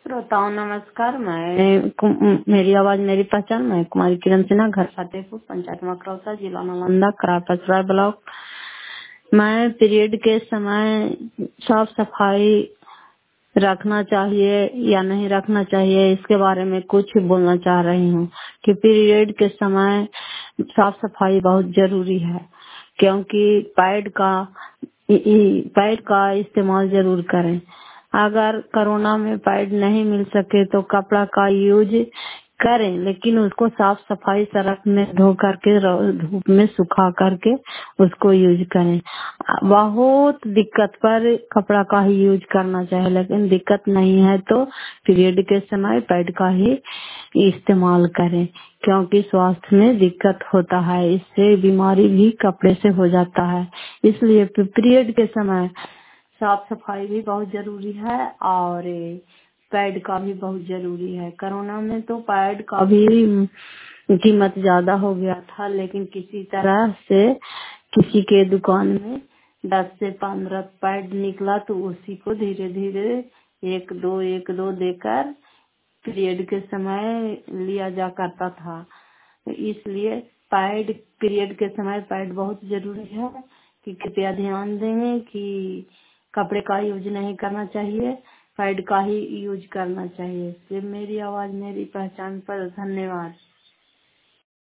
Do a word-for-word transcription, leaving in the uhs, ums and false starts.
श्रोताओं नमस्कार। मैं कु- मेरी आवाज मेरी पहचान। मैं कुमारी किरण सिन्हा, घर फतेहपुर, पंचायत मकरौसा, जिला नालंदा, करार पचराय ब्लॉक। मैं पीरियड के समय साफ सफाई रखना चाहिए या नहीं रखना चाहिए, इसके बारे में कुछ बोलना चाह रही हूँ कि पीरियड के समय साफ सफाई बहुत जरूरी है, क्योंकि पैड का पैड का इस्तेमाल जरूर करें। अगर कोरोना में पैड नहीं मिल सके तो कपड़ा का यूज करें, लेकिन उसको साफ सफाई सरफ में धो करके धूप में सुखा करके उसको यूज करें। बहुत दिक्कत पर कपड़ा का ही यूज करना चाहिए, लेकिन दिक्कत नहीं है तो पीरियड के समय पैड का ही इस्तेमाल करें, क्योंकि स्वास्थ्य में दिक्कत होता है, इससे बीमारी भी कपड़े से हो जाता है। इसलिए पीरियड के समय साफ सफाई भी बहुत जरूरी है और पैड का भी बहुत जरूरी है। कोरोना में तो पैड का भी कीमत ज्यादा हो गया था, लेकिन किसी तरह से किसी के दुकान में दस से पंद्रह पैड निकला तो उसी को धीरे धीरे एक दो एक दो देकर पीरियड के समय लिया जा करता था। इसलिए पैड पीरियड के समय पैड बहुत जरूरी है कि कृपया ध्यान दें कि कपड़े का यूज नहीं करना चाहिए, पैड का ही यूज करना चाहिए। सिर्फ मेरी आवाज मेरी पहचान पर धन्यवाद।